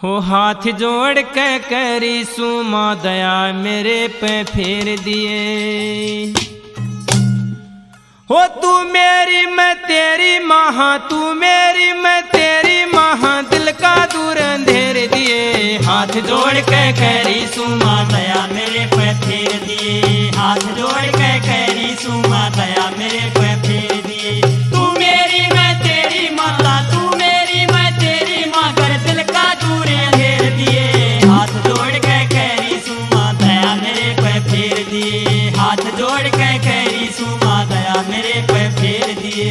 हो हाथ जोड़ के करी सुमा दया मेरे पे फेर दिए। हो तू मेरी मैं तेरी महा, तू मेरी मैं तेरी महा, दिल का दूर अंधेर दिए। हाथ जोड़ के करी सुमा दया मेरे पे फेर दिए। हाथ जोड़ के करी सुमा दया मेरे पे फेर दिए। तू मेरी मैं तेरी माता, तू मेरी मैं तेरी माँ, कर दिल का दूर अंधेर दिए। हाथ जोड़ के करी सुमा दया मेरे पे फेर दिए। हाथ जोड़ के करी सुमा दया मेरे पे फेर दिए।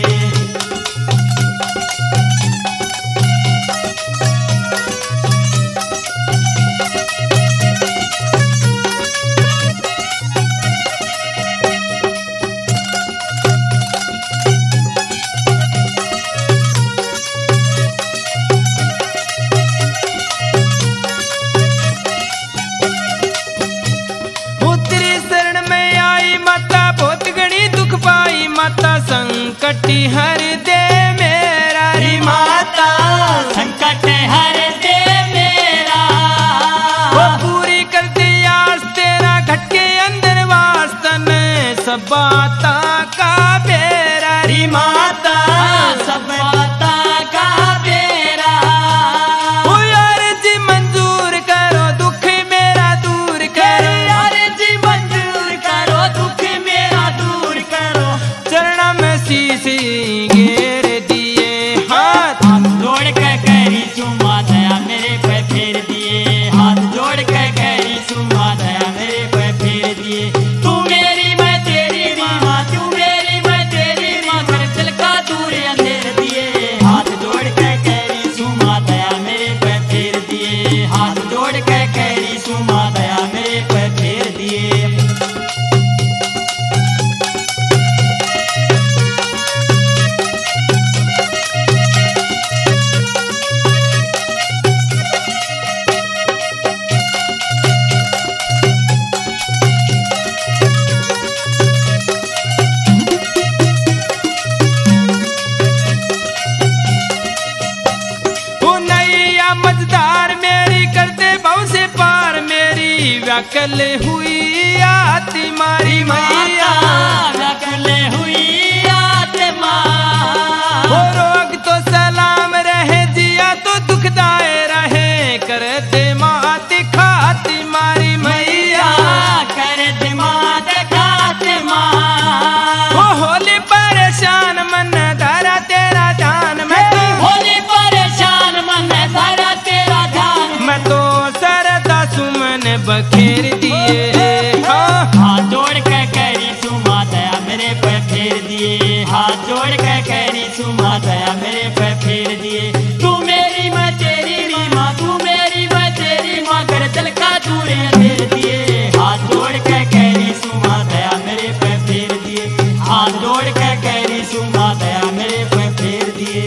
माता संकट हर दे मेरा री माता, संकट हर दे मेरा। वो पूरी कर दे आस तेरा, घट के अंदर वास्तन सब बाता का बेरा री माता, सब बाता का बेरा। ओ यार जी मंजूर करो दुख मेरा दूर करो। यार जी मंजूर करो दुख मेरा दूर करो। चरणा में शीश घेर दिए। हाथ जोड़ के करी सुमा दया मेरे पे फेर दिए। हाथ जोड़ के करी सुमा दया मेरे पे फेर दिए। तू मेरी मैं तेरी माँ, तू मेरी मैं तेरी माँ, कर दिल का दूर अंधेर दिए। हाथ जोड़ के करी सुमा दया मेरे पे फेर दिए। हाथ जोड़ के करी सुमा दया मेरे पे फेर दिए। मझदार मेरी कर दे भाव से पार, मेरी व्याकल हुई आत्मा री मैया। व्याकल हुई आत्मा। हो रोग तो सलाम रहे, जिया तो दुखदाय रहे, कर दे मात खाती मारी मैया। कर दे मात खाती माँ। हो होली परेशान मन धारा तेरा ध्यान, मैं तो होली परेशान मन धारा तेरा ध्यान। मैं तो सरदा सुमन बखेर दिए। हाथ जोड़ के करी सुमा दया मेरे पे फेर दिए। हाथ जोड़ के करी सुमा दया मेरे पे फेर दिए। तू मेरी मैं तेरी री माँ, तू मेरी मैं तेरी माँ, कर दिल का दूर अंधेर दिए। हाथ जोड़ के करी सुमा दया मेरे पे फेर दिए। हाथ जोड़ के करी सुमा दया मेरे पे फेर दिए।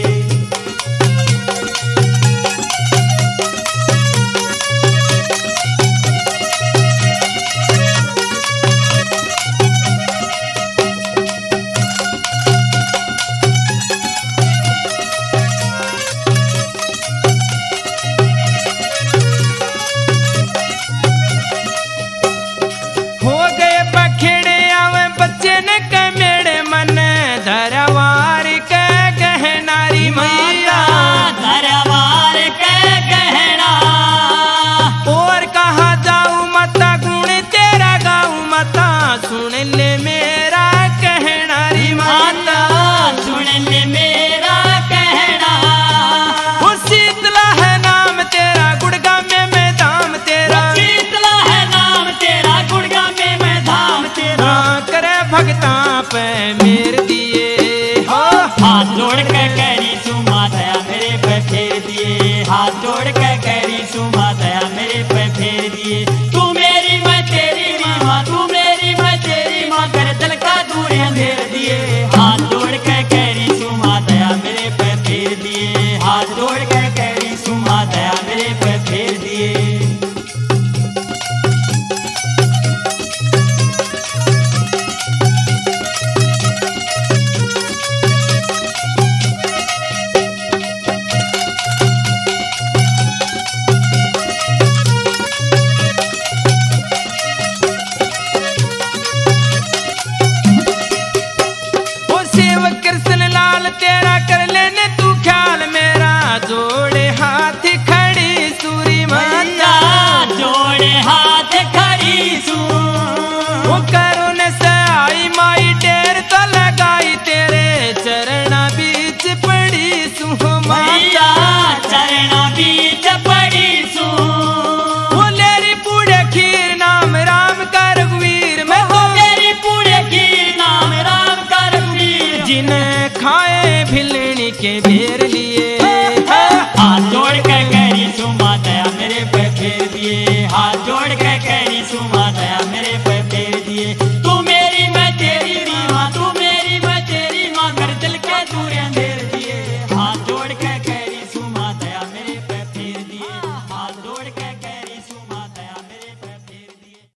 हो गए बखेड़े आवे बच्चे ने कमेड़े, मन धरवार के गहनारी मैया। धरवार के गहना। और कहा जाऊं मता गुण तेरा गाऊं मता, सुन ले मेरा कहना री माता। सुन ले मेरा कहना। वो शीतला है नाम तेरा, गुड़गा में मैं धाम तेरा। शीतला है नाम तेरा, गुड़गा में मैं धाम तेरा। करे भगता पे मेर दिए। हाथ जोड़ के करी सुमा दया मेरे पे फेर दिए। हाथ जोड़ के करी सुमा दया